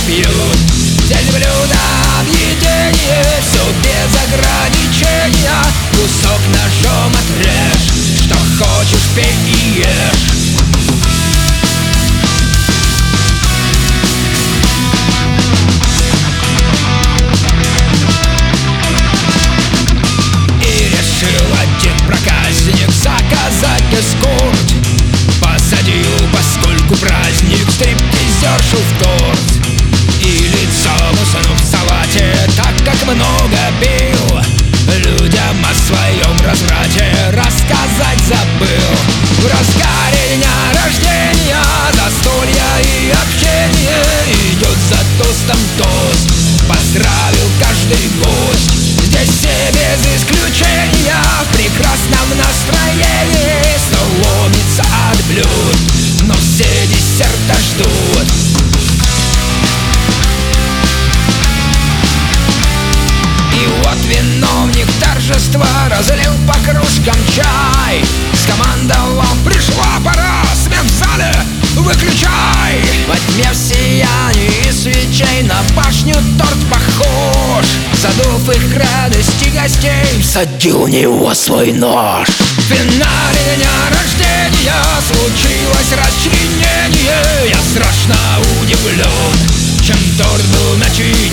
пьют. Здесь блюдо объедение, все без ограничения. Кусок ножом отрежь, что хочешь пей и ешь. Заказать эскорт, посадил, поскольку праздник, стриптизершу в торт. И лицом уснув в салате, так как много пил, людям о своем разврате рассказать забыл. В разгаре дня рождения, застолья и общения идет за тостом тост, поздравил каждый гость. Здесь все без исключения в прекрасном настроении, стол ломится от блюд, но все десерта ждут. И вот виновник торжества разлил по кружкам чай, скомандовал: пришла пора, свет в зале выключай. Во тьме в сиянии свечей на башню торт похож. Задув их радости гостей, всадил в него свой нож. В финале дня рождения случилось расчленение. Я страшно удивлен, чем торт был начинен.